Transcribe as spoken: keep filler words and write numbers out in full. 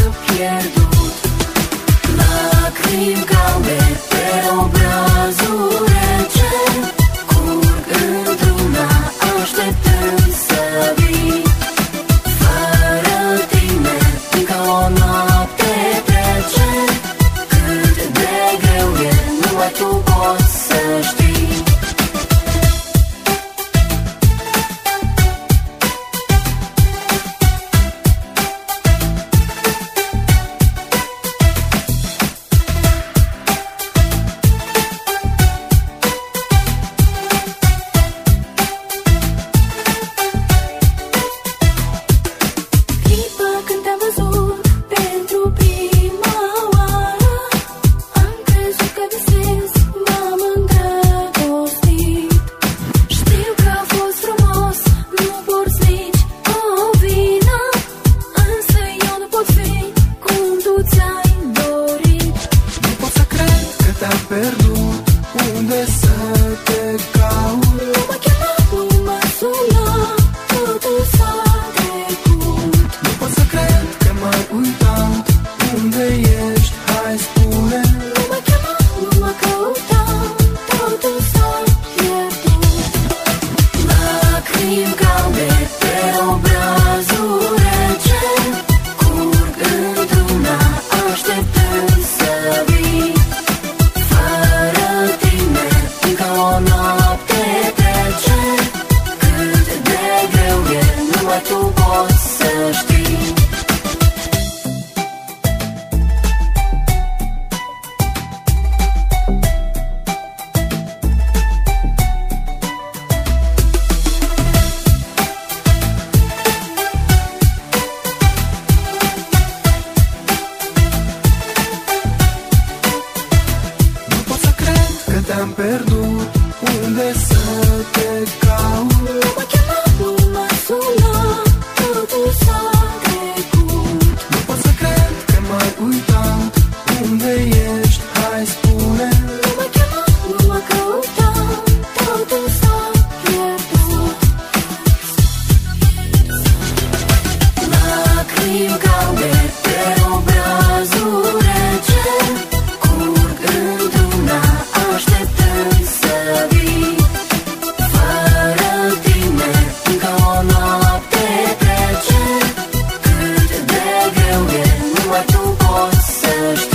pierdut. Lacrimi calde pe obrazul rece curg într-una așteptând să vii. Fără tine încă o noapte trece, cât de greu e, numai tu poți să știi. Unde să te caut? Nu mă chema, nu mă suna, totul s-a trecut. Nu pot să cred că m-ai uitat. Unde ești? Hai spune. Nu mă chema, nu mă căuta, totul s-a pierdut. Lacrimi calde pe obrazul rece curg într-una așteptând să vii. O noapte trece, cât de greu e, numai tu poți să știi. Nu pot să cred că te-am pierdut. Unde să te caut? Nu mă chema, nu mă suna, totul s-a trecut. Nu pot să cred că m-ai uitat. Unde ești? Hai spune. Nu mă chema, nu mă căuta, totul s-a pierdut. Lacrimi calde pe obrazul rece curg într-una așteptând să vii. Fără tine încă o noapte trece, cât de greu e, numai tu poți să știi.